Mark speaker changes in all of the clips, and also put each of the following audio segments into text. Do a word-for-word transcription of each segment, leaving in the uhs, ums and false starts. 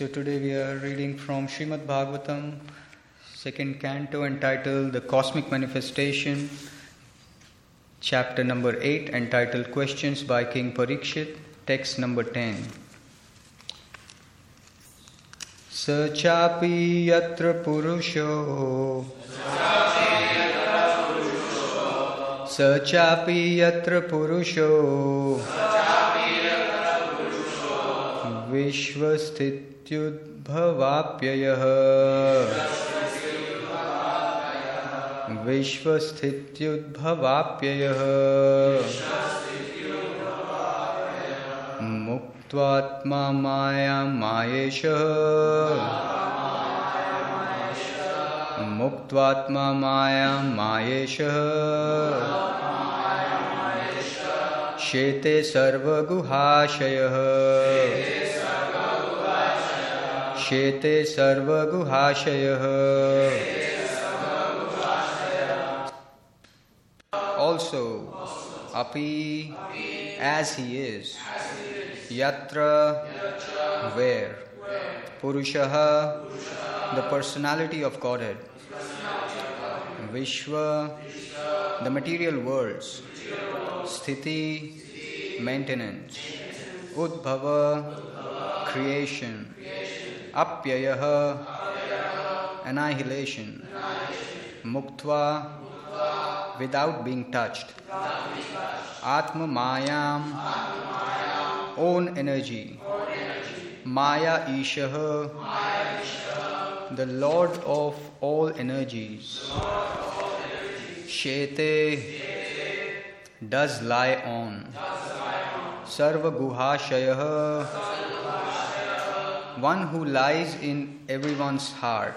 Speaker 1: So today we are reading from Srimad Bhagavatam, second canto, entitled The Cosmic Manifestation, chapter number eight, entitled Questions by King Parikshit, text number ten. Sachapi yatra purusho Sachapi yatra purusho Vishvasthityudbhavapyayah Vishvasthityudbhavapyayah Muktvatma maya mayeshah Muktvatma maya mayeshah Shete sarva guhashayah Shete sarva guhashayah. Also, api, as he is, yatra, where, purushaha, the personality of Godhead, vishva, the material worlds, sthiti, maintenance, udbhava, creation, apyayaha, annihilation, muktva, without being touched, atma mayam, own energy, maya ishaha, the Lord of all energies, shete, does lie on, sarva guhashayah, one who lies in everyone's heart.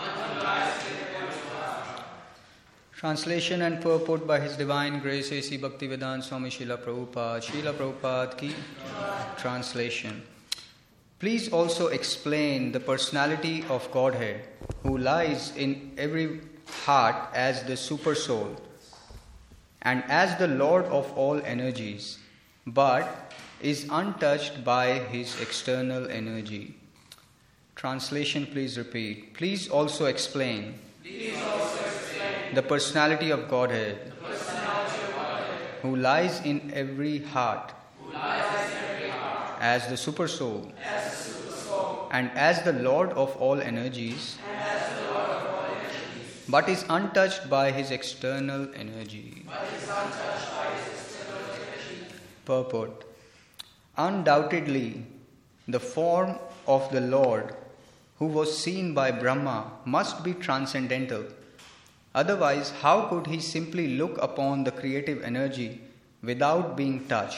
Speaker 1: Translation and purport by His Divine Grace A C Bhaktivedanta Swami Srila Prabhupada. Srila Prabhupada ki translation. Please also explain the personality of Godhead who lies in every heart as the super soul and as the Lord of all energies, but is untouched by His external energy. Translation, please repeat. Please also explain, please also explain the personality of Godhead, the personality of Godhead who lies in every heart, who lies in every heart as the super soul, as the super soul and as the Lord of all energies, and as the Lord of all energies, but is untouched by His external energy. But is untouched by His external energy. Purport. Undoubtedly, the form of the Lord who was seen by Brahma must be transcendental. Otherwise, how could he simply look upon the creative energy without being touched?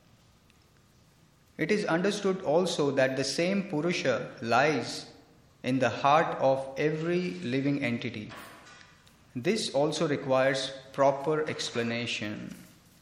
Speaker 1: It is understood also that the same Purusha lies in the heart of every living entity. This also requires proper explanation.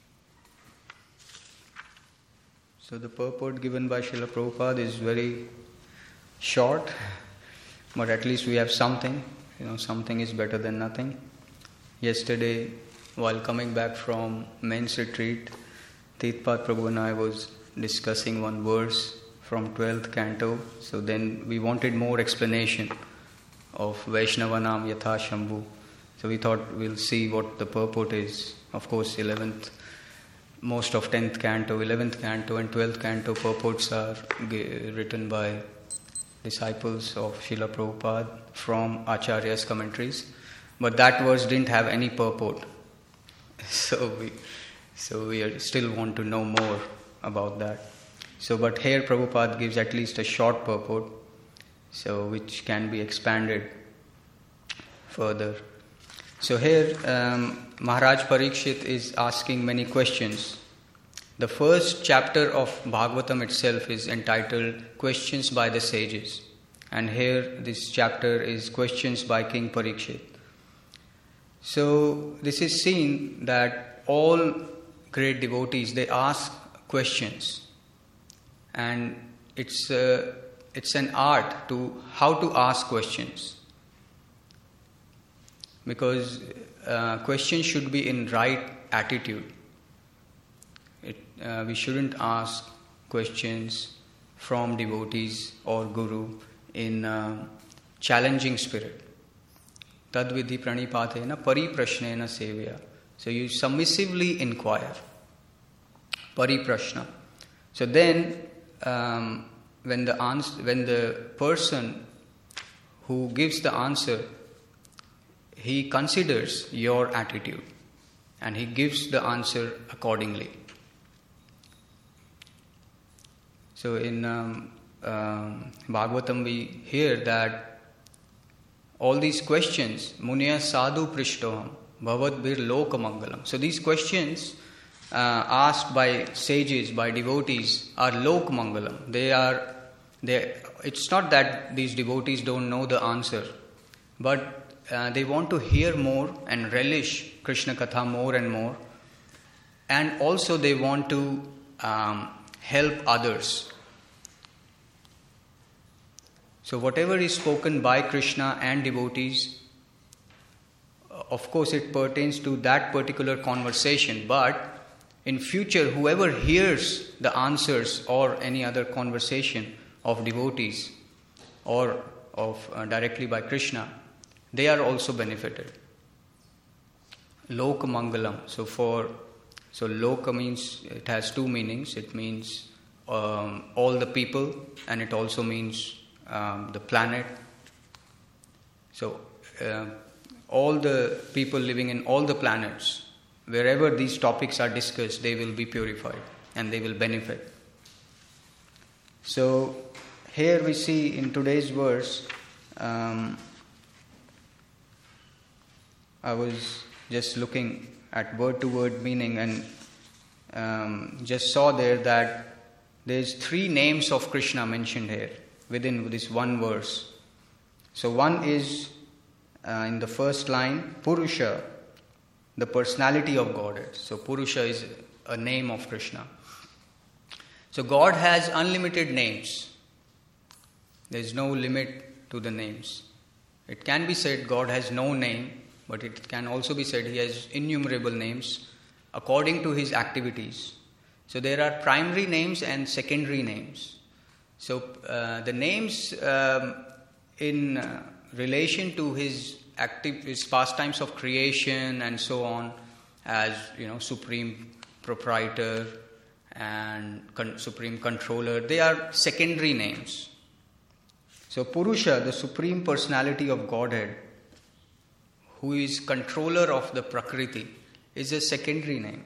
Speaker 1: So the purport given by Srila Prabhupada is very short, but at least we have something. You know, something is better than nothing. Yesterday, while coming back from men's retreat, Teethpath Prabhu and I was discussing one verse from twelfth canto. So then we wanted more explanation of Vaishnavanam Yatha Shambhu. So we thought we'll see what the purport is. Of course, eleventh, most of tenth canto, eleventh canto and twelfth canto purports are g- written by disciples of Srila Prabhupada from Acharya's commentaries, but that verse didn't have any purport. So we, so we are, still want to know more about that. So, but here Prabhupada gives at least a short purport, so which can be expanded further. So here um, Maharaj Parikshit is asking many questions. The first chapter of Bhagavatam itself is entitled Questions by the Sages. And here this chapter is Questions by King Parikshit. So this is seen that all great devotees, they ask questions. And it's, uh, it's an art to how to ask questions. Because uh, questions should be in right attitude. It, uh, we shouldn't ask questions from devotees or guru in uh, challenging spirit. Tad vidhi pranipatena pariprashnena sevya. So you submissively inquire. Pariprashna. So then, um, when the answer, when the person who gives the answer, he considers your attitude and he gives the answer accordingly. So in um, um, Bhagavatam we hear that all these questions, Munya sadhu prishtoham, bhavat bir loka mangalam. So these questions uh, asked by sages, by devotees, are lok mangalam. They are, they. It's not that these devotees don't know the answer, but uh, they want to hear more and relish Krishna Katha more and more, and also they want to um, help others. So whatever is spoken by Krishna and devotees, of course it pertains to that particular conversation, but in future whoever hears the answers or any other conversation of devotees or of uh, directly by Krishna, they are also benefited. Loka Mangalam. So for so Loka means, it has two meanings. It means um, all the people, and it also means um, the planet. So uh, all the people living in all the planets, wherever these topics are discussed, they will be purified and they will benefit. So here we see in today's verse, um, I was just looking at word to word meaning and um, just saw there that there's three names of Krishna mentioned here within this one verse. So one is uh, in the first line, Purusha, the personality of Godhead. So Purusha is a name of Krishna. So God has unlimited names. There is no limit to the names. It can be said God has no name, but it can also be said He has innumerable names according to His activities. So there are primary names and secondary names. So uh, the names um, in uh, relation to His active, His pastimes of creation and so on, as you know, Supreme Proprietor and con- Supreme Controller, they are secondary names. So Purusha, the Supreme Personality of Godhead, who is controller of the Prakriti, is a secondary name.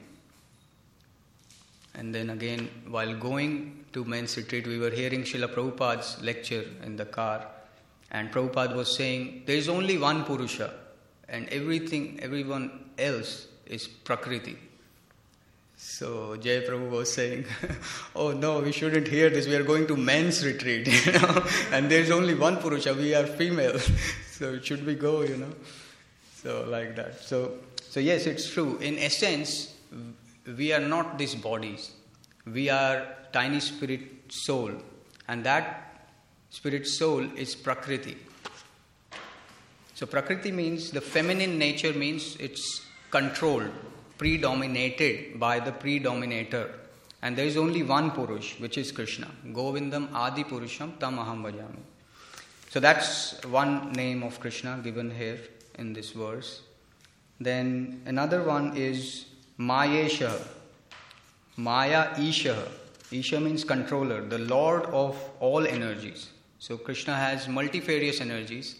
Speaker 1: And then again, while going to men's retreat, we were hearing Srila Prabhupada's lecture in the car, and Prabhupada was saying, there is only one Purusha, and everything, everyone else is Prakriti. So Jai Prabhu was saying, oh no, we shouldn't hear this, we are going to men's retreat, you know, and there is only one Purusha, we are female, so should we go, you know, so like that. So, so yes, it's true. In essence, we are not these bodies, we are tiny spirit soul, and that spirit soul is Prakriti. So Prakriti means, the feminine nature means it's controlled, predominated by the predominator. And there is only one Purush, which is Krishna. Govindam Adi Purusham Tam Aham Bhajami. So that's one name of Krishna given here in this verse. Then another one is Mayesha. Maya Isha. Isha means controller, the lord of all energies. So Krishna has multifarious energies.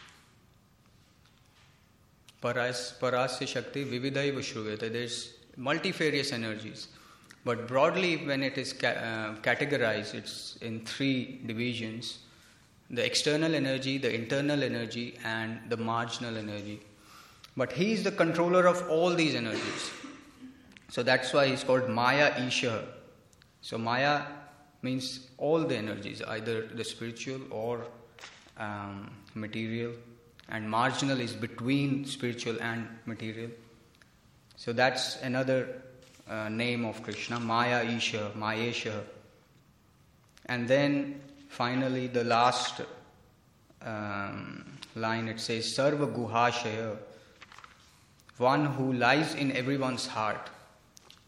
Speaker 1: Paras, parasya Shakti Vividaiva Shruveta. There's multifarious energies. But broadly, when it is ca- uh, categorized, it's in three divisions. The external energy, the internal energy, and the marginal energy. But he is the controller of all these energies. So that's why he's called Maya Isha. So Maya means all the energies, either the spiritual or um, material. And marginal is between spiritual and material. So that's another uh, name of Krishna, Maya Isha, Mayesha. And then finally the last um, line, it says Sarva Guhashaya, one who lies in everyone's heart.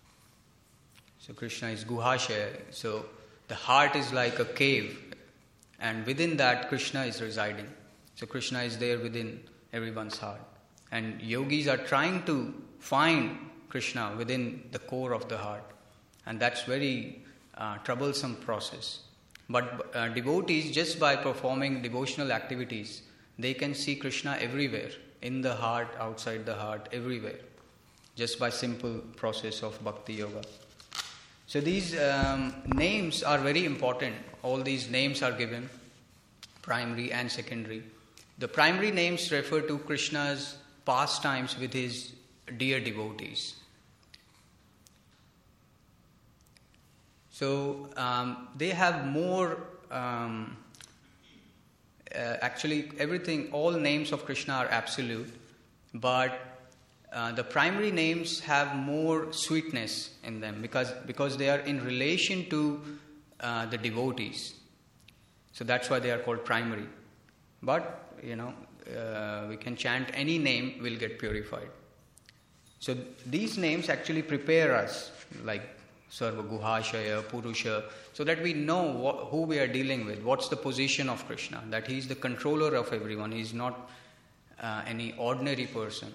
Speaker 1: So Krishna is Guhashaya. So the heart is like a cave, and within that Krishna is residing. So Krishna is there within everyone's heart. And yogis are trying to find Krishna within the core of the heart. And that's very uh, troublesome process. But uh, devotees, just by performing devotional activities, they can see Krishna everywhere, in the heart, outside the heart, everywhere, just by simple process of bhakti yoga. So these um, names are very important. All these names are given, primary and secondary. The primary names refer to Krishna's pastimes with his dear devotees. So um, they have more, um, uh, actually everything, all names of Krishna are absolute, but uh, the primary names have more sweetness in them because, because they are in relation to uh, the devotees. So that's why they are called primary. But, you know, uh, we can chant any name, will get purified. So these names actually prepare us, like Sarva Guhashaya, Purusha, so that we know what, who we are dealing with, what's the position of Krishna, that he is the controller of everyone, he is not uh, any ordinary person.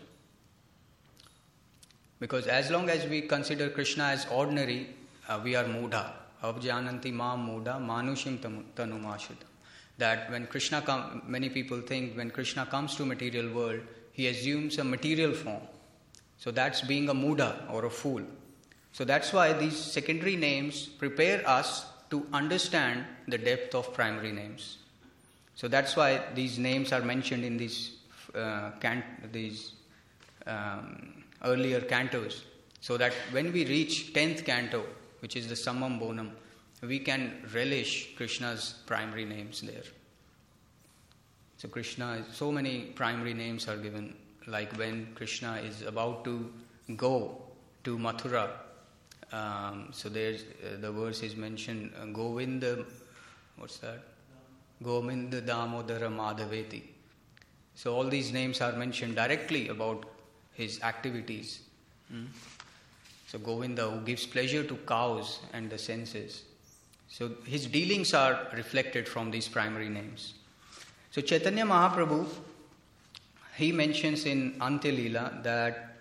Speaker 1: Because as long as we consider Krishna as ordinary, uh, we are mudha. Avjananti mam mudha manushim tanumashita. That when Krishna comes, many people think when Krishna comes to material world, he assumes a material form. So that's being a mudha or a fool. So that's why these secondary names prepare us to understand the depth of primary names. So that's why these names are mentioned in these uh, cant- these um, earlier cantos. So that when we reach tenth canto, which is the Sammam Bonam, we can relish Krishna's primary names there. So Krishna, so many primary names are given, like when Krishna is about to go to Mathura. Um, so there's uh, the verse is mentioned, uh, Govinda, what's that? Govinda Damodara Madhaveti. So all these names are mentioned directly about his activities. Hmm? So Govinda, who gives pleasure to cows and the senses. So his dealings are reflected from these primary names. So Chaitanya Mahaprabhu, he mentions in Antya Leela that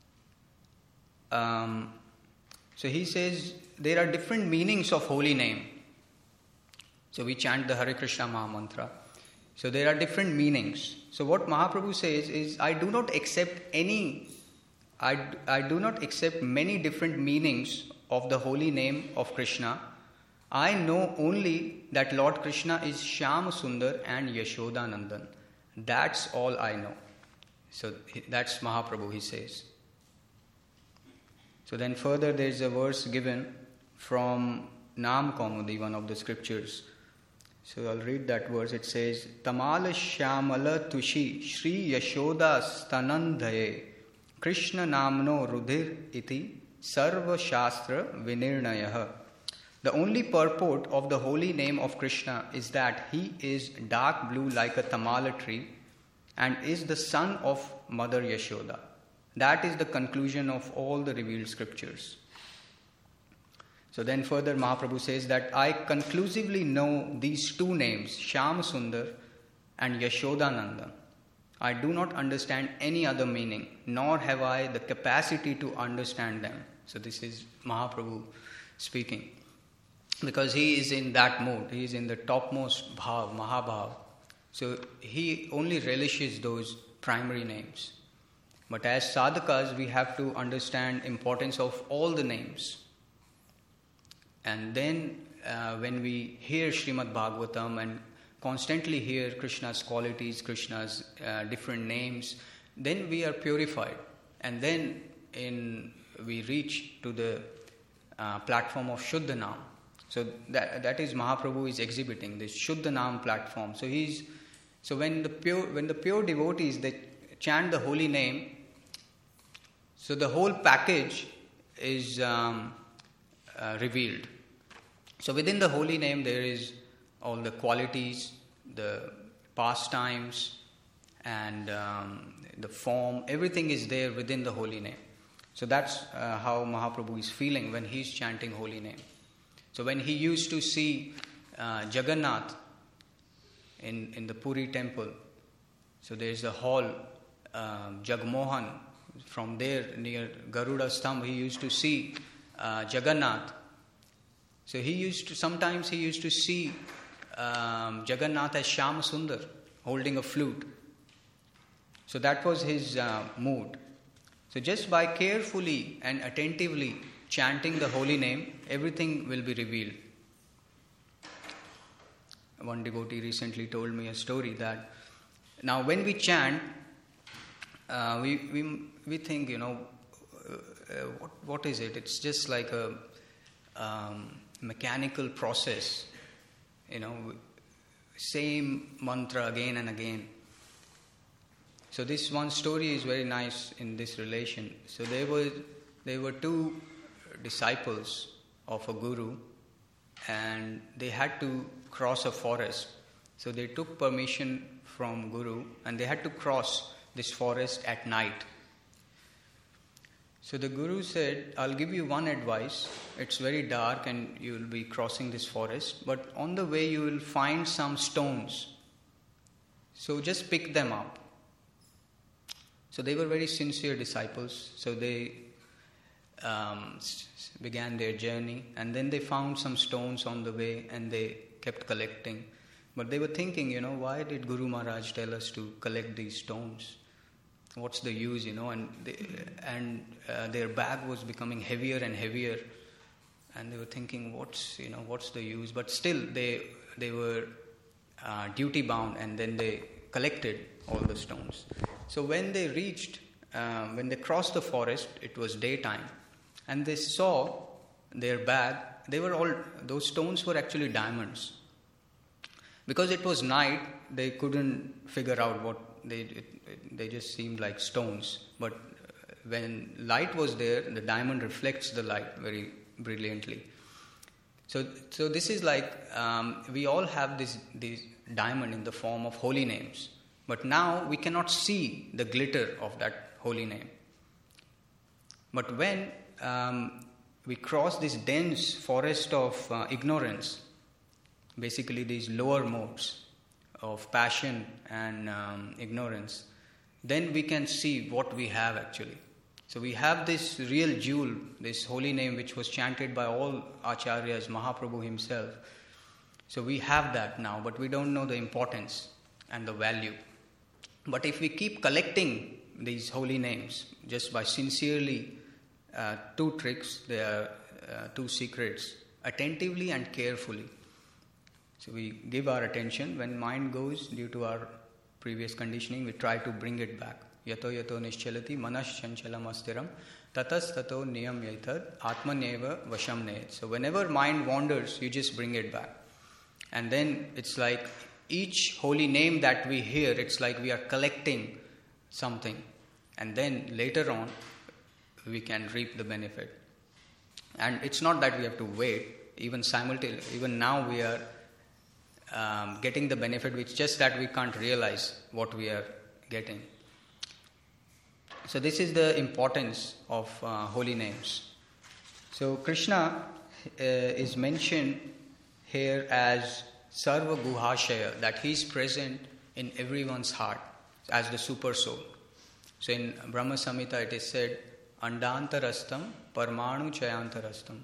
Speaker 1: um, so he says there are different meanings of holy name. So we chant the Hare Krishna Maha Mantra. So there are different meanings. So what Mahaprabhu says is, I do not accept any, I, I do not accept many different meanings of the holy name of Krishna. I know only that Lord Krishna is Shyam Sundar and Yashoda Nandan. That's all I know. So that's Mahaprabhu, he says. So then further there is a verse given from Nam Kaumudi, one of the scriptures. So I'll read that verse. It says, Tamala Shyamala Tushi Shri Yashoda Stanandhaye Krishna Namno Rudhir Iti Sarva Shastra Vinirnayaha. The only purport of the holy name of Krishna is that he is dark blue like a tamala tree and is the son of Mother Yashoda. That is the conclusion of all the revealed scriptures. So then further Mahaprabhu says that I conclusively know these two names, Shyam Sundar and Yashoda Nandan. I do not understand any other meaning, nor have I the capacity to understand them. So this is Mahaprabhu speaking. Because he is in that mood, he is in the topmost bhav, Mahabhav. So he only relishes those primary names. But as sadhakas, we have to understand importance of all the names. And then uh, when we hear Srimad Bhagavatam and constantly hear Krishna's qualities, Krishna's uh, different names, then we are purified. And then in we reach to the uh, platform of Shuddhanam. So that that is Mahaprabhu is exhibiting this Shuddhanam platform. So he's so when the pure when the pure devotees they chant the holy name, so the whole package is um, uh, revealed. So within the holy name there is all the qualities, the pastimes, and um, the form. Everything is there within the holy name. So that's uh, how Mahaprabhu is feeling when he's chanting holy name. So when he used to see uh, Jagannath, in, in the Puri temple. So there is a hall, uh, Jagmohan. From there, near Garuda Stambha, he used to see uh, Jagannath. So he used to, sometimes he used to see um, Jagannath as Shyam Sundar, holding a flute. So that was his uh, mood. So just by carefully and attentively chanting the holy name, everything will be revealed. One devotee recently told me a story that now when we chant, uh, we, we we think, you know, uh, uh, what what is it? It's just like a um, mechanical process, you know, same mantra again and again. So this one story is very nice in this relation. So there were there were two disciples of a guru, and they had to cross a forest. So they took permission from Guru, and they had to cross this forest at night. So the Guru said, I'll give you one advice. It's very dark and you will be crossing this forest, but on the way you will find some stones. So just pick them up. So they were very sincere disciples. So they um, began their journey, and then they found some stones on the way, and they kept collecting. But they were thinking, you know, why did Guru Maharaj tell us to collect these stones? What's the use, you know? And they, and uh, their bag was becoming heavier and heavier, and they were thinking, what's you know, what's the use? But still, they they were uh, duty bound, and then they collected all the stones. So when they reached, uh, when they crossed the forest, it was daytime, and they saw their bag. They were all those stones were actually diamonds. Because it was night, they couldn't figure out what they it, it, they just seemed like stones. But when light was there, the diamond reflects the light very brilliantly. So, so this is like um, we all have this this diamond in the form of holy names, but now we cannot see the glitter of that holy name. But when um, we cross this dense forest of uh, ignorance, basically these lower modes of passion and um, ignorance, then we can see what we have actually. So we have this real jewel, this holy name which was chanted by all acharyas, Mahaprabhu himself. So we have that now, but we don't know the importance and the value. But if we keep collecting these holy names just by sincerely, uh, two tricks, there are uh, two secrets, attentively and carefully. So we give our attention. When mind goes, due to our previous conditioning, we try to bring it back. Yato yato nischalati manas chanchalam astiram tatas tato niyam yaitad atmaneva vasham neyat. So whenever mind wanders, you just bring it back. And then it's like each holy name that we hear, it's like we are collecting something. And then later on, we can reap the benefit. And it's not that we have to wait. Even simultaneously, even now we are Um, getting the benefit, which just that we can't realize what we are getting. So this is the importance of uh, holy names. So Krishna uh, is mentioned here as Sarva Guhashaya, that he is present in everyone's heart as the super soul. So in Brahma Samhita it is said, Andantarastam Parmanu Chayantarastam,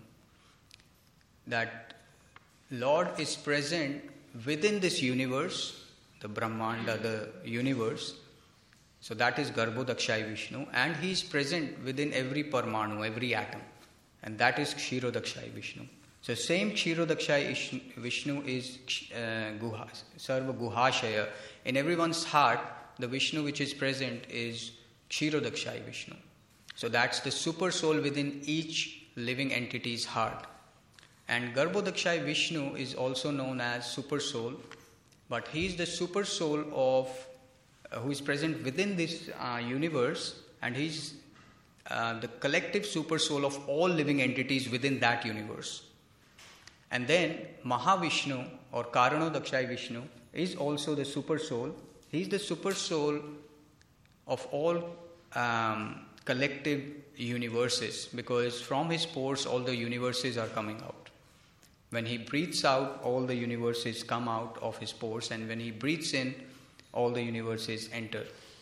Speaker 1: that Lord is present within this universe, the Brahmanda, the universe. So that is Garbhodakshai Vishnu, and he is present within every Parmanu, every atom, and that is Kshirodakshai Vishnu. So same Kshirodakshai Vishnu is uh, Guha, Sarva Guhashaya. In everyone's heart, the Vishnu which is present is Kshirodakshai Vishnu. So that's the super soul within each living entity's heart. And Garbhodakshai Vishnu is also known as Super Soul, but he is the Super Soul of uh, who is present within this uh, universe, and he is uh, the collective Super Soul of all living entities within that universe. And then Mahavishnu or Karanodakshai Vishnu is also the Super Soul. He is the Super Soul of all um, collective universes, because from his pores all the universes are coming out. When he breathes out, all the universes come out of his pores, and when he breathes in, all the universes enter.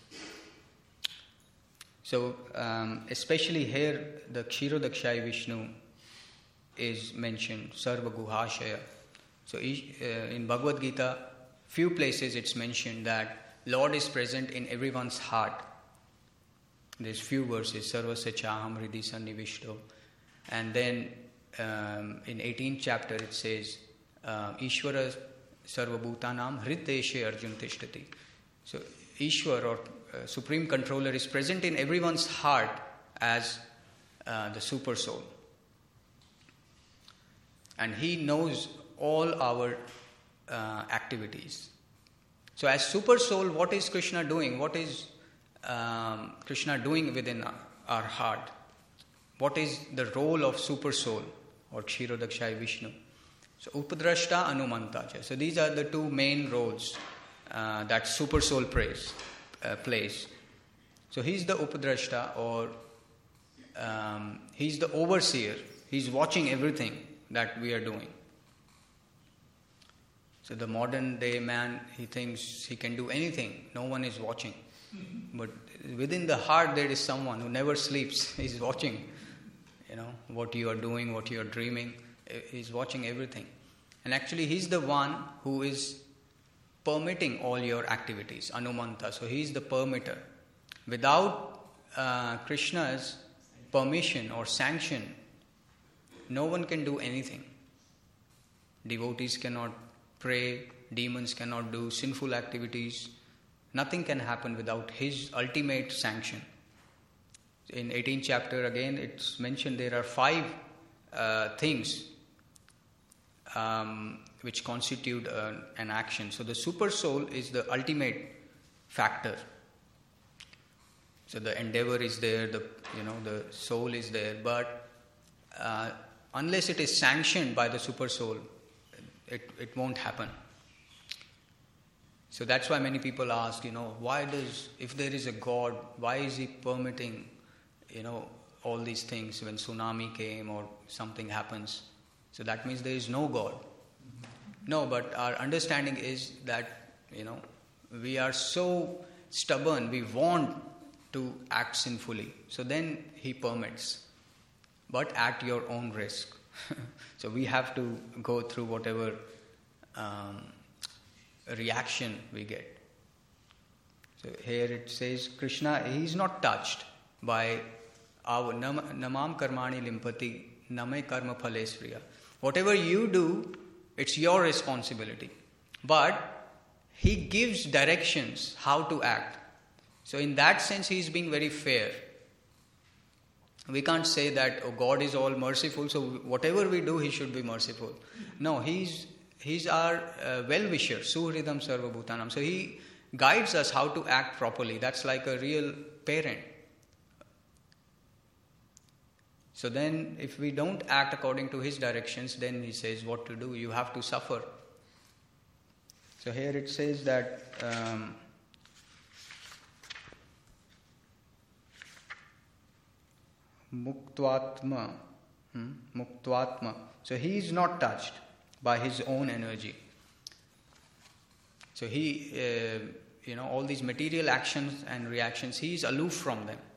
Speaker 1: So, um, especially here, the Kshirodakshai Vishnu is mentioned, Sarva Guhashaya. So, each, uh, in Bhagavad Gita, few places it's mentioned that Lord is present in everyone's heart. There's few verses, Sarvasya Chaham Hridi Sannivishto. And then um, in eighteenth chapter it says, uh, Ishvara Sarva Bhutanam Hrideshe Arjun Tishtati. So, Ishwar or uh, Supreme Controller is present in everyone's heart as uh, the Super Soul. And he knows all our uh, activities. So as Super Soul, what is Krishna doing? What is um, Krishna doing within our, our heart? What is the role of Super Soul or Kshirodakshai Vishnu? So Upadrashta Anumantacha. So these are the two main roles uh, that Super Soul plays. Uh, plays. So he's the Upadrashta, or um, he's the overseer. He's watching everything that we are doing. So the modern day man, he thinks he can do anything. No one is watching. Mm-hmm. But within the heart there is someone who never sleeps. He's watching, you know, what you are doing, what you are dreaming. He's watching everything. And actually he's the one who is permitting all your activities, Anumanta. So he's the permitter. Without uh, Krishna's permission or sanction, no one can do anything. Devotees cannot pray, demons cannot do sinful activities. Nothing can happen without his ultimate sanction. In eighteenth chapter again, it's mentioned there are five uh, things um, which constitute uh, an action. So the Super Soul is the ultimate factor. So the endeavor is there, the you know the soul is there, but uh, unless it is sanctioned by the Super Soul, it, it won't happen. So that's why many people ask, you know, why does, if there is a God, why is he permitting, you know, all these things when tsunami came or something happens? So that means there is no God. No, but our understanding is that, you know, we are so stubborn, we want to act sinfully. So then he permits, but at your own risk. So we have to go through whatever um, reaction we get. So here it says, Krishna, he is not touched by our namam karmani limpati name karma phalespriya. Whatever you do, it's your responsibility. But he gives directions how to act. So in that sense, he is being very fair. We can't say that, oh, God is all merciful, so whatever we do, he should be merciful. No, he's he's our uh, well-wisher, suhridam sarva bhutanam. So he guides us how to act properly. That's like a real parent. So then, if we don't act according to his directions, then he says what to do. You have to suffer. So here it says that um, Muktvatma, hmm? Muktvatma. So he is not touched by his own energy. So he, uh, you know, all these material actions and reactions, he is aloof from them.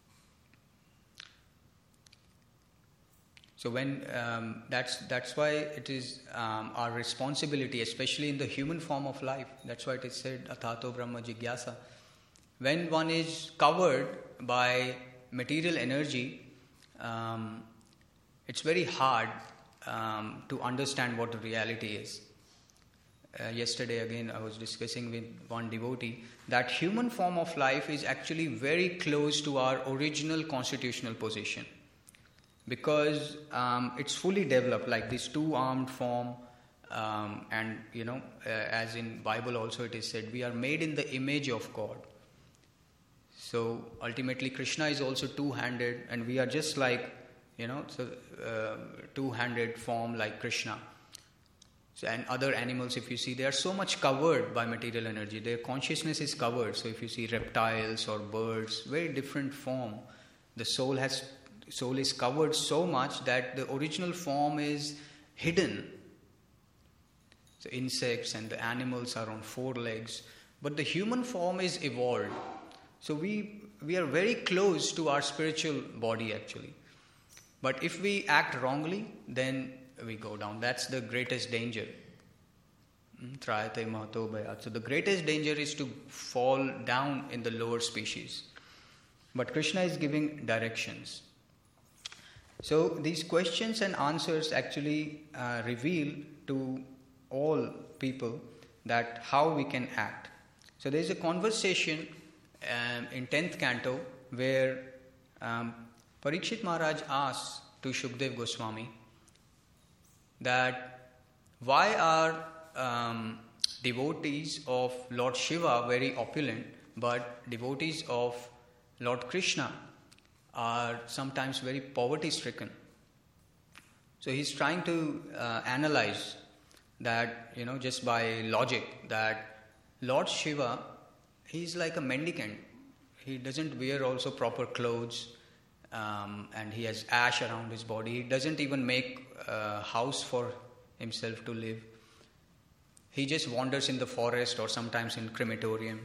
Speaker 1: So when um, that's that's why it is um, our responsibility, especially in the human form of life. That's why it is said, Athato Brahma Jigyasa. When one is covered by material energy, um, it's very hard um, to understand what the reality is. Uh, yesterday again I was discussing with one devotee that human form of life is actually very close to our original constitutional position, because um, it's fully developed, like this two-armed form, um, and you know, uh, as in Bible also it is said, we are made in the image of God. So ultimately Krishna is also two-handed, and we are just like, you know, so uh, two-handed form like Krishna. So, and other animals, if you see, they are so much covered by material energy. Their consciousness is covered. So if you see reptiles or birds, very different form, the soul has soul is covered so much that the original form is hidden So insects and the animals are on four legs, but the human form is evolved. So we we are very close to our spiritual body actually. But if we act wrongly, then we go down. That's the greatest danger. Trayate mahato bhayat. So the greatest danger is to fall down in the lower species. But Krishna is giving directions. So these questions and answers actually uh, reveal to all people that how we can act. So there is a conversation um, in tenth canto where um, Parikshit Maharaj asks to Shukdev Goswami that why are um, devotees of Lord Shiva very opulent, but devotees of Lord Krishna are sometimes very poverty stricken. So he's trying to uh, analyze that, you know, just by logic, that Lord Shiva, he's like a mendicant. He doesn't wear also proper clothes, um, and he has ash around his body. He doesn't even make a house for himself to live. He just wanders in the forest or sometimes in crematoriums.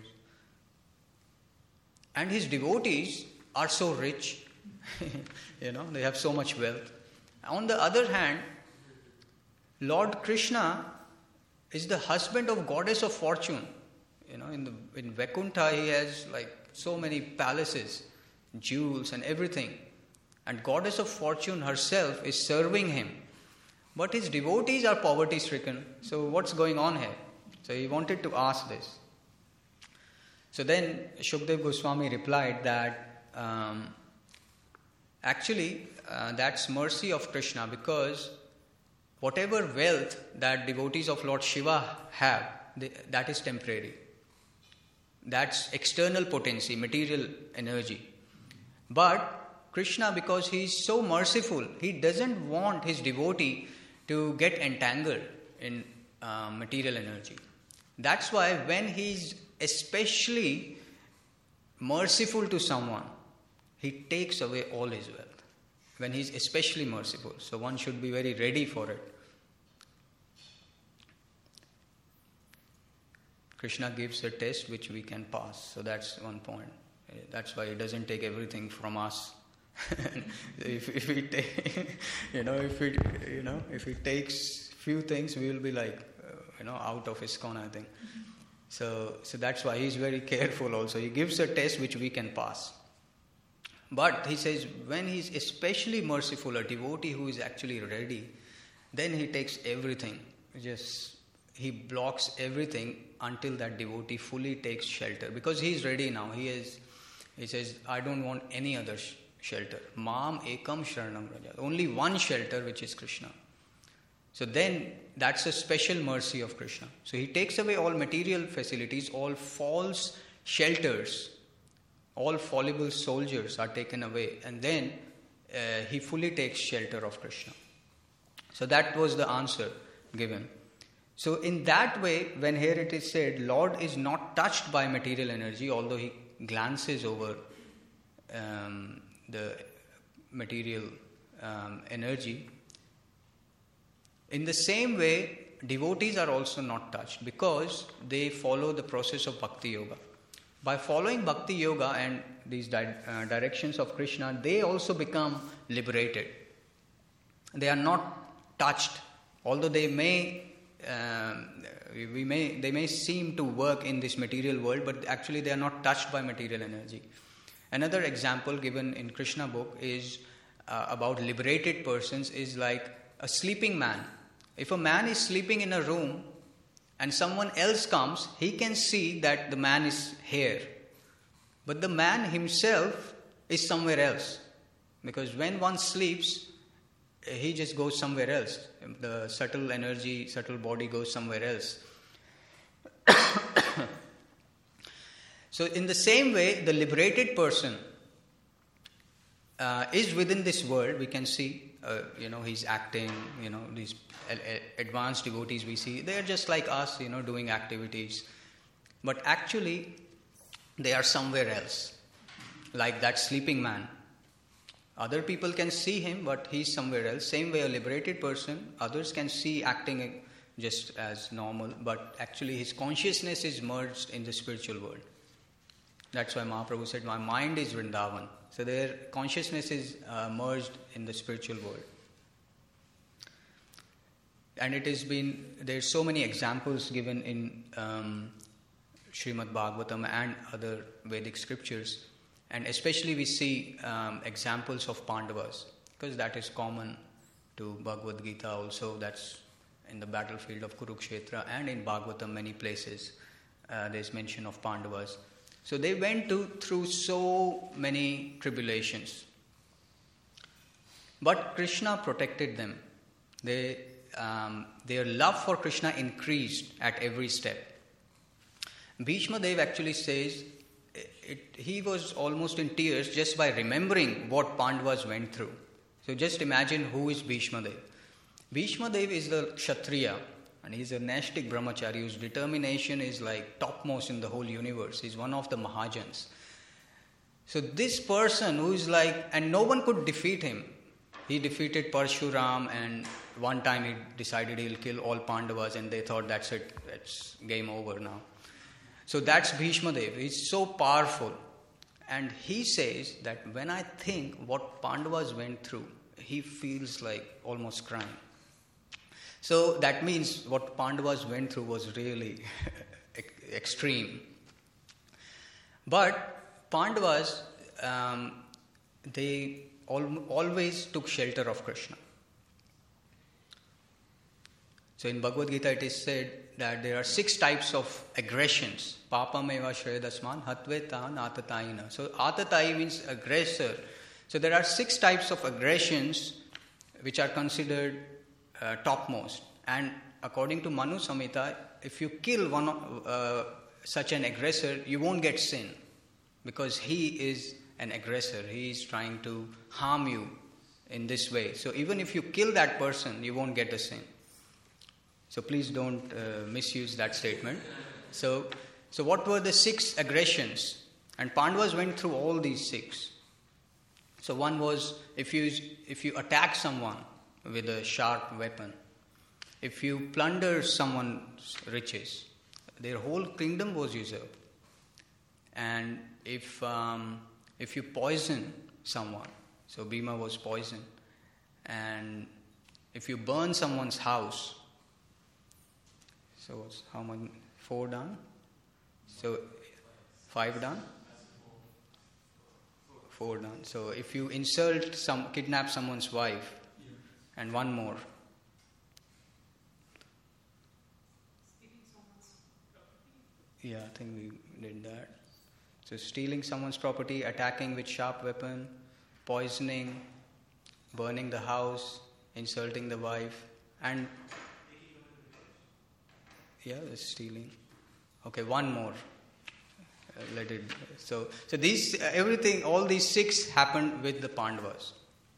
Speaker 1: And his devotees are so rich, you know, they have so much wealth. On the other hand, Lord Krishna is the husband of Goddess of Fortune. You know, in the in Vaikuntha he has like so many palaces, jewels and everything. And Goddess of Fortune herself is serving him. But his devotees are poverty stricken. So what's going on here? So he wanted to ask this. So then Shukdev Goswami replied that um, actually uh, that's mercy of Krishna, because whatever wealth that devotees of Lord Shiva have, they, that is temporary. That's external potency, material energy. But Krishna, because he is so merciful, he doesn't want his devotee to get entangled in uh, material energy. That's why when he is especially merciful to someone, he takes away all his wealth. When he is especially merciful. So one should be very ready for it. Krishna gives a test which we can pass. So that's one point. That's why he doesn't take everything from us. if if he take, you know, if he you know, if he takes few things, we will be like, uh, you know, out of ISKCON, I think. So so that's why he's very careful. Also, he gives a test which we can pass. But he says when he's especially merciful, a devotee who is actually ready, then he takes everything. Just he blocks everything until that devotee fully takes shelter, because he is ready now. He is. He says, I don't want any other sh- shelter. Mam ekam sharanam raja. Only one shelter, which is Krishna. So then, that's a special mercy of Krishna. So he takes away all material facilities, all false shelters, all fallible soldiers are taken away, and then uh, he fully takes shelter of Krishna. So that was the answer given. So in that way, when here it is said, Lord is not touched by material energy, although he glances over um, the material um, energy. In the same way, devotees are also not touched, because they follow the process of Bhakti Yoga. By following Bhakti Yoga and these di- uh, directions of Krishna, they also become liberated. They are not touched, although they may um, we may they may seem to work in this material world, but actually they are not touched by material energy. Another example given in Krishna book is uh, about liberated persons is like a sleeping man. If a man is sleeping in a room and someone else comes, he can see that the man is here. But the man himself is somewhere else. Because when one sleeps, he just goes somewhere else. The subtle energy, subtle body goes somewhere else. So in the same way, the liberated person uh, is within this world. We can see, uh, you know, he's acting, you know, these advanced devotees we see, they are just like us, you know, doing activities. But actually, they are somewhere else, like that sleeping man. Other people can see him, but he's somewhere else. Same way, a liberated person, others can see acting just as normal, but actually his consciousness is merged in the spiritual world. That's why Mahaprabhu said, my mind is Vrindavan. So their consciousness is uh, merged in the spiritual world. And it has been, there's so many examples given in um, Srimad Bhagavatam and other Vedic scriptures. And especially we see um, examples of Pandavas, because that is common to Bhagavad Gita also. That's in the battlefield of Kurukshetra, and in Bhagavatam many places uh, there's mention of Pandavas. So they went to, through so many tribulations. But Krishna protected them. They, um, their love for Krishna increased at every step. Bhishma Dev actually says it, he was almost in tears just by remembering what Pandavas went through. So just imagine who is Bhishma Dev. Bhishma Dev is the Kshatriya, and he's a Naishtik Brahmachari whose determination is like topmost in the whole universe. He's one of the Mahajans. So this person who is like, and no one could defeat him. He defeated Parshuram, and one time he decided he'll kill all Pandavas, and they thought that's it, it's game over now. So that's Bhishma Dev. He's so powerful. And he says that when I think what Pandavas went through, he feels like almost crying. So that means what Pandavas went through was really extreme. But Pandavas, um, they al- always took shelter of Krishna. So in Bhagavad Gita it is said that there are six types of aggressions. Papam eva shredasman hatvetan atatayina. So atatayi means aggressor. So there are six types of aggressions which are considered uh, topmost. And according to Manu Samhita, if you kill one uh, such an aggressor, you won't get sin, because he is an aggressor. He is trying to harm you in this way. So even if you kill that person, you won't get the sin. So please don't uh, misuse that statement. So, so what were the six aggressions? And Pandavas went through all these six. So one was, if you if you attack someone with a sharp weapon, if you plunder someone's riches, their whole kingdom was usurped. And if um, if you poison someone, so Bhima was poisoned, and if you burn someone's house, so how many? Four done? So five done? Four done. So if you insult some, kidnap someone's wife, and one more. Yeah, I think we did that. So stealing someone's property, attacking with sharp weapon, poisoning, burning the house, insulting the wife, and yeah, that's stealing. Okay, one more. Uh, let it. So, so these uh, everything, all these six happened with the Pandavas.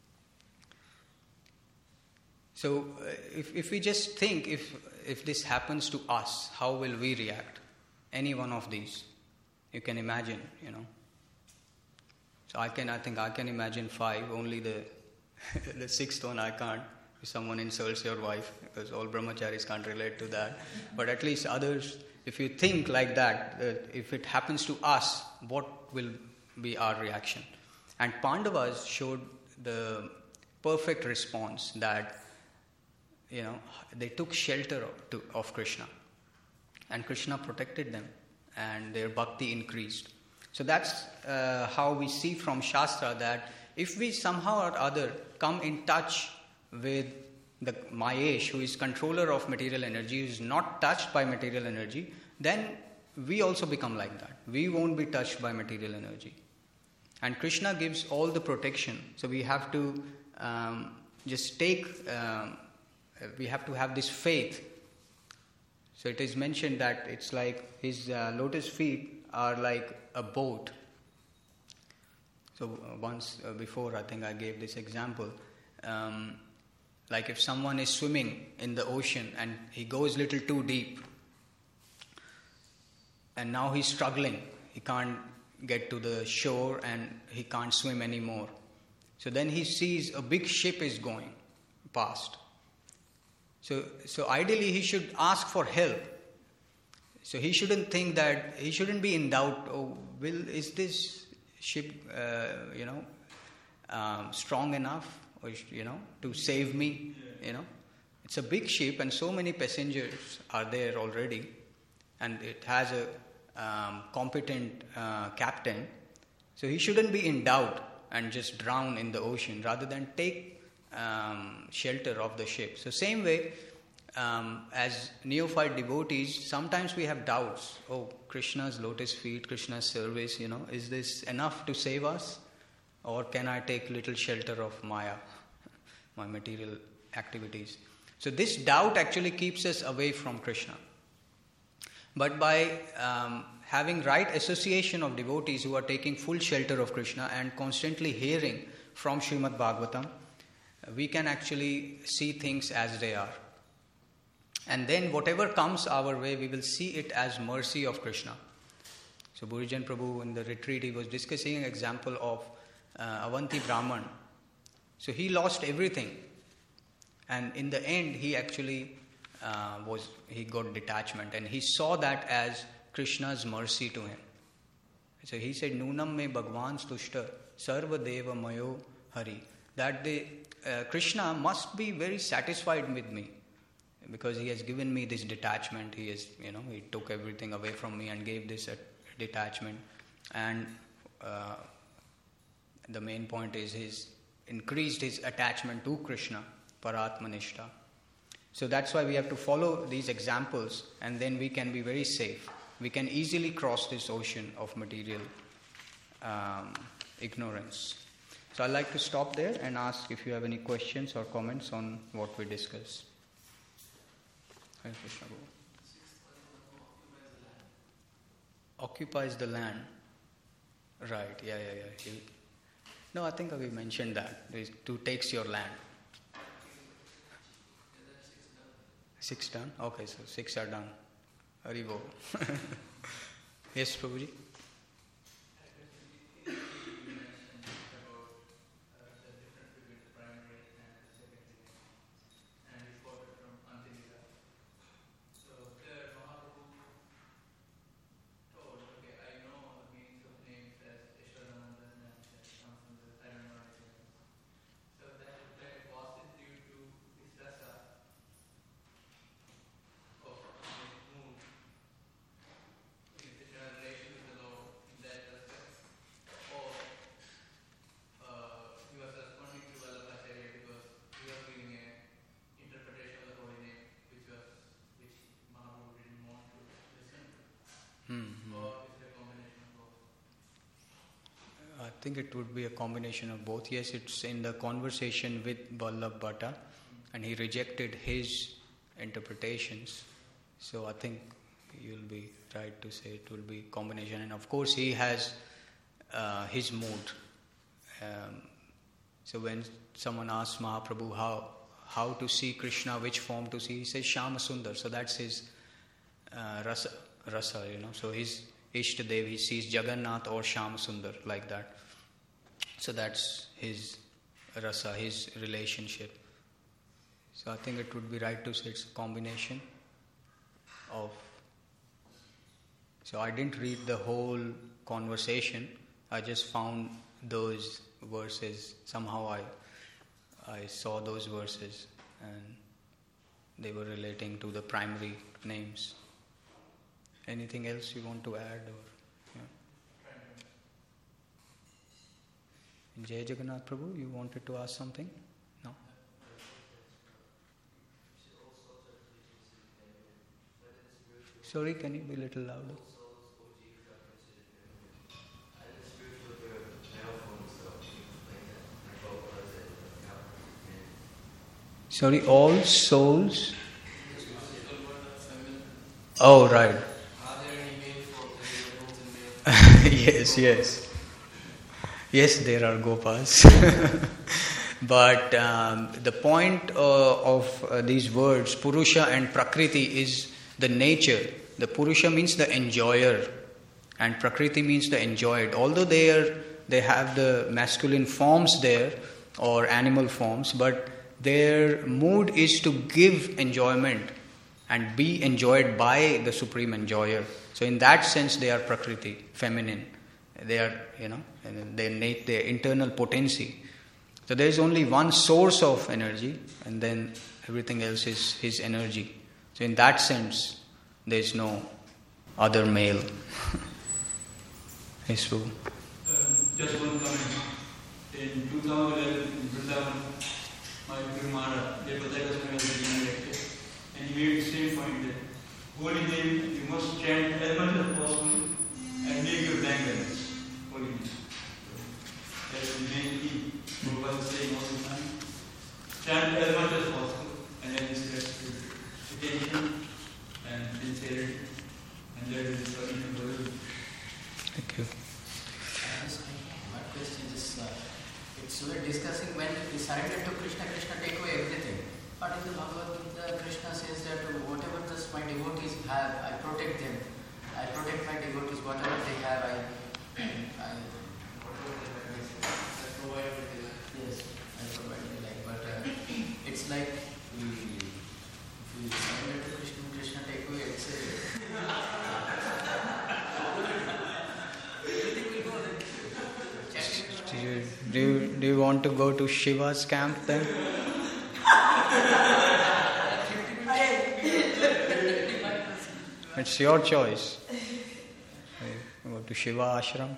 Speaker 1: So, uh, if if we just think, if if this happens to us, how will we react? Any one of these, you can imagine, you know. So I can, I think I can imagine five. Only the the sixth one I can't. If someone insults your wife, because all brahmacharis can't relate to that. But at least others, if you think like that, that if it happens to us, what will be our reaction? And Pandavas showed the perfect response that, you know, they took shelter of, to, of Krishna. And Krishna protected them, and their bhakti increased. So that's uh, how we see from Shastra that if we somehow or other come in touch with the Mahesh, who is controller of material energy, who is not touched by material energy, then we also become like that. We won't be touched by material energy. And Krishna gives all the protection. So we have to um, just take, um, we have to have this faith. So it is mentioned that it's like his uh, lotus feet are like a boat. So uh, once uh, before, I think I gave this example. Um, like if someone is swimming in the ocean and he goes a little too deep, and now he's struggling. He can't get to the shore and he can't swim anymore. So then he sees a big ship is going past. So, so ideally he should ask for help. So he shouldn't think that, he shouldn't be in doubt, oh, will, is this ship, uh, you know, um, strong enough, or, you know, to save me, you know. It's a big ship and so many passengers are there already, and it has a um, competent uh, captain. So he shouldn't be in doubt and just drown in the ocean, rather than take um, shelter of the ship. So same way, um, as neophyte devotees, sometimes we have doubts. Oh, Krishna's lotus feet, Krishna's service, you know, is this enough to save us? Or can I take little shelter of Maya, my material activities? So this doubt actually keeps us away from Krishna. But by um, having right association of devotees who are taking full shelter of Krishna and constantly hearing from Srimad Bhagavatam, we can actually see things as they are. And then whatever comes our way, we will see it as mercy of Krishna. So Burijan Prabhu in the retreat, he was discussing an example of uh, Avanti Brahman. So he lost everything. And in the end, he actually uh, was, he got detachment. And he saw that as Krishna's mercy to him. So he said, Nunam me Bhagwan stushta sarva deva mayo hari. That the, uh, Krishna must be very satisfied with me, because he has given me this detachment. He has, you know, he took everything away from me and gave this uh, detachment. And uh, the main point is his increased his attachment to Krishna, Paratmanishta. So that's why we have to follow these examples, and then we can be very safe. We can easily cross this ocean of material um, ignorance. So I'd like to stop there and ask if you have any questions or comments on what we discussed. Hare Krishna. Occupies the land. Right, yeah, yeah, yeah. He, no, I think we mentioned that. It takes your land. Six done? Okay, so six are done. Haribo. Yes, Prabhuji? Mm-hmm. I think it would be a combination of both. Yes, it's in the conversation with Vallabh Bhatta, and he rejected his interpretations. So I think you'll be right to say it will be a combination. And of course, he has uh, his mood. Um, so when someone asks Mahaprabhu how how to see Krishna, which form to see, he says Shyama Sundar. So that's his uh, rasa. Rasa, you know, so his Ishtadev, he sees Jagannath or Shyama Sundar, like that. So that's his rasa, his relationship. So I think it would be right to say it's a combination of. So I didn't read the whole conversation. I just found those verses. Somehow I I saw those verses, and they were relating to the primary names. Anything else you want to add? Or yeah. Jai Jagannath Prabhu, you wanted to ask something? No? Sorry, can you be a little louder? Sorry, all souls? Oh, right. Yes, yes. Yes, there are Gopas. But um, the point uh, of uh, these words, Purusha and Prakriti, is the nature. The Purusha means the enjoyer, and Prakriti means the enjoyed. Although they are, they have the masculine forms there, or animal forms, but their mood is to give enjoyment and be enjoyed by the supreme enjoyer. So in that sense they are Prakriti, feminine. They are, you know, they need their internal potency. So there is only one source of energy, and then everything else is his energy. So in that sense, there is no other male. Yes, Prabhu.
Speaker 2: Uh, just one comment. In two thousand eleven, in Vrindavan, my Guru Maharaj, Devadatta Swami was the lecture, and he made the same point that holy name you must chant as much as possible and make your bank balance. Holy name. So that's the main key. Guru was saying all the time. Chant as much as possible, and then this gets attention and sincerity, and that is the solution for everything.
Speaker 1: Thank you.
Speaker 3: My question is, uh, it's we were discussing when we surrender to Krishna, Krishna take away everything. But in the Bhagavad Gita, Krishna says that whatever this my devotees have, I protect them. I protect my devotees, whatever they have, I, I whatever they have, I provide what they like. Yes, I provide what they like. But uh, it's like we, if we surrender to Krishna, Krishna take away, it's a
Speaker 1: Do you, do you, do you want to go to Shiva's camp then? It's your choice. You go to Shiva ashram.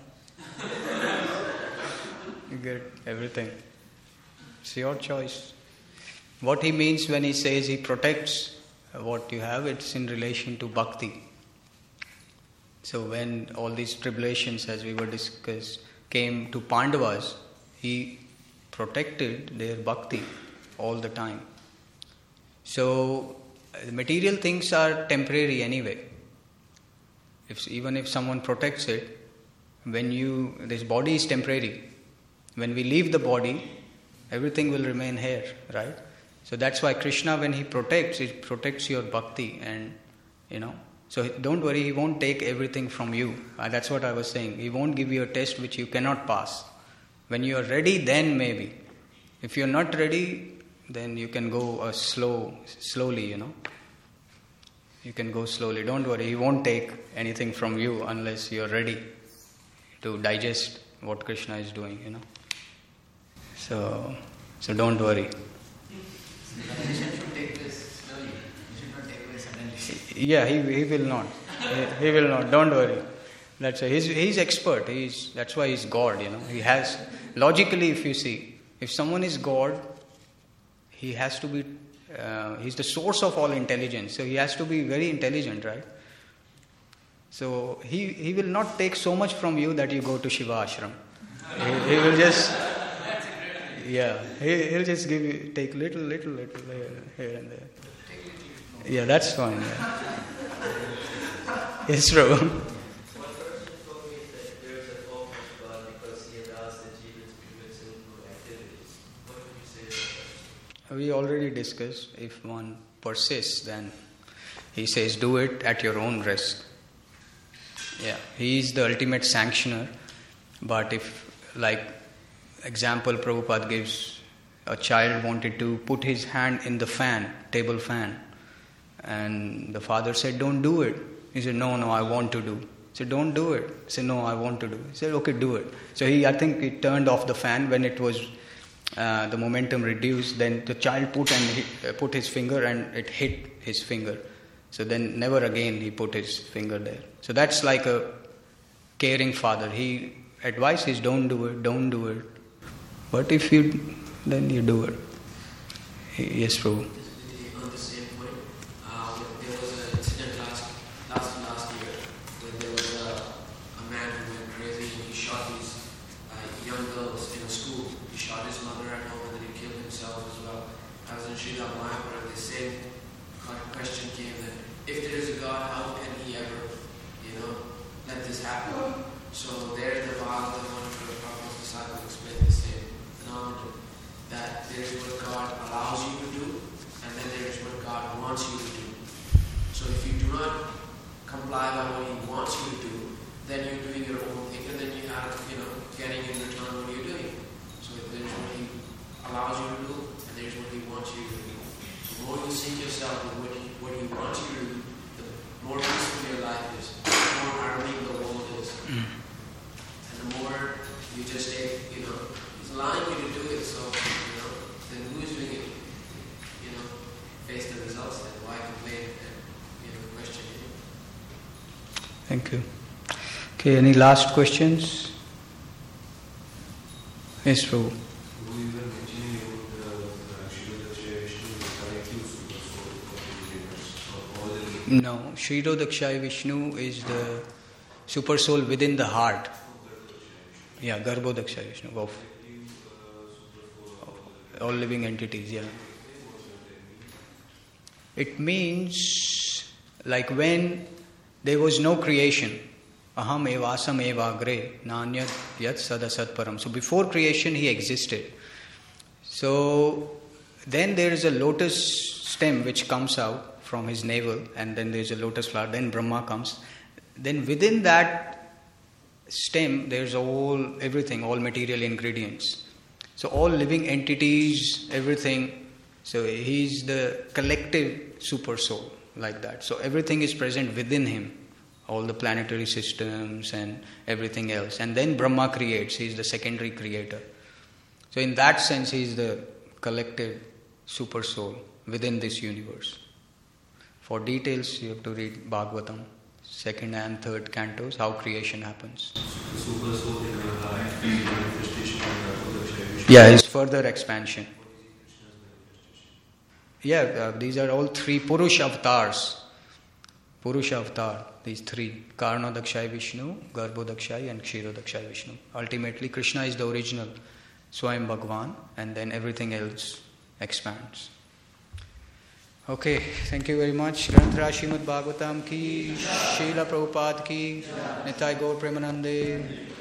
Speaker 1: You get everything. It's your choice. What he means when he says he protects what you have, it's in relation to bhakti. So when all these tribulations, as we were discussed, came to Pandavas, he protected their bhakti all the time. So the material things are temporary anyway. If, even if someone protects it, when you, this body is temporary. When we leave the body, everything will remain here, right? So that's why Krishna, when he protects, he protects your bhakti, and you know. So don't worry, he won't take everything from you. Uh, that's what I was saying. He won't give you a test which you cannot pass. When you are ready, then maybe. If you are not ready, then you can go uh, slow, slowly, you know. You can go slowly. Don't worry, he won't take anything from you unless you are ready to digest what Krishna is doing, you know. So, so don't worry.
Speaker 3: You should take this slowly. You should not take away suddenly.
Speaker 1: Yeah, he he will not. He, he will not. Don't worry. That's a, he's he's expert. He's that's why he's God. You know, he has logically. If you see, if someone is God, he has to be. Uh, he's the source of all intelligence. So he has to be very intelligent, right? So he he will not take so much from you that you go to Shiva ashram. He, he will just. Yeah, he he'll just give you take little little little here, here and there. Yeah, that's fine. Yeah. Yes, Prabhu.
Speaker 4: One person told me that there is a form of God because he had asked the jivas to do sinful activities. What would you say to that?
Speaker 1: We already discussed, if one persists, then he says, do it at your own risk. Yeah, he is the ultimate sanctioner. But if, like, example Prabhupada gives, a child wanted to put his hand in the fan, table fan, and the father said, don't do it. He said, no, no, I want to do. He said, don't do it. He said, no, I want to do. He said, okay, do it. So he, I think he turned off the fan when it was, uh, the momentum reduced. Then the child put and hit, uh, put his finger and it hit his finger. So then never again he put his finger there. So that's like a caring father. He advises, don't do it, don't do it. But if you, then you do it. Yes, Prabhu.
Speaker 4: On the same point, uh, there was an incident last, last last year when there was a, a man who went crazy and he shot these uh, young girls in a school. He shot his mother at home and then he killed himself as well. I was in Srila Mahabharata, the same question came that if there is a God, how can he ever, you know, let this happen? So there's the Bhagavad one for the Prabhupada's disciple explained the same phenomenon, that there is what God allows you to do, and then there is what God wants you to do. So if you do not comply by what He wants you to do, then you're doing your own thing, and then you have, you know, getting in return what you're doing. So there is what He allows you to do, and there is what He wants
Speaker 1: Thank you. Okay, any last questions? Yes, Prabhu.
Speaker 5: We were mentioning about the Srila Vishnu collective super soul of the universe, of all the living.
Speaker 1: No, Shri Dakshaya Vishnu is the super soul within the heart. Yeah, Garbho Dakshaya Vishnu, of, of all living entities, yeah. It means like when there was no creation, aham evasam evagre nanyat yat sadasat param. So before creation he existed. So then there is a lotus stem which comes out from his navel, and then there is a lotus flower, then Brahma comes. Then within that stem there is all, everything, all material ingredients. So all living entities, everything. So he is the collective super soul, like that. So everything is present within him, all the planetary systems and everything else. And then Brahma creates, he is the secondary creator. So in that sense he is the collective super soul within this universe. For details you have to read Bhagavatam, second and third cantos, how creation happens.
Speaker 5: The super soul in our heart is the manifestation of the Dakshaya Vishnu.
Speaker 1: Yeah, it's further expansion. Yeah, uh, these are all three Purusha avatars. Purusha avatar, these three. Karna Dakshaya Vishnu, Garbho Dakshaya and Kshiro Dakshaya Vishnu. Ultimately, Krishna is the original Swayam Bhagwan, and then everything else expands. Okay, thank you very much. Granthra Srimad Bhagavatam ki, Srila Prabhupada ki, Nitai Gaur Premanande.